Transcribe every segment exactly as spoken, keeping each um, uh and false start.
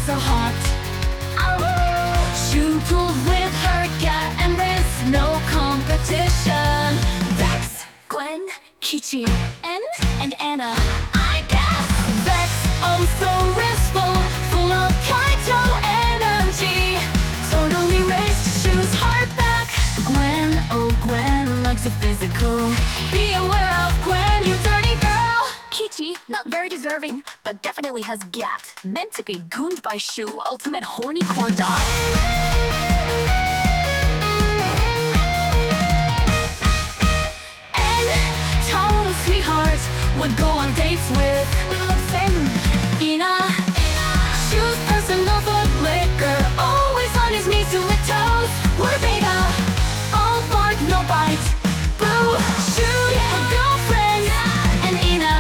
so hot. Oh, shoe pulled with her cat, and there's no competition. Vex, Gwen, Kichi, and and Anna. I guess Vex, oh so restful, full of Kaito energy. Totally raised shoes, hard back. Gwen, oh Gwen likes it physical. Be aware of Gwen, you dirty girl. Kichi, not very deserving, but definitely has gat. Meant to be gooned by Shu, ultimate horny corn dog. And total sweetheart would go on dates with Finn, Ina. Shu's personal foot liquor, always on his knees to lick toes. We're beta, all bark, no bite. Boo, Shu, her girlfriend, and Ina.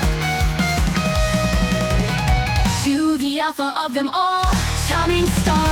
Shu, the alpha of them all, shining star.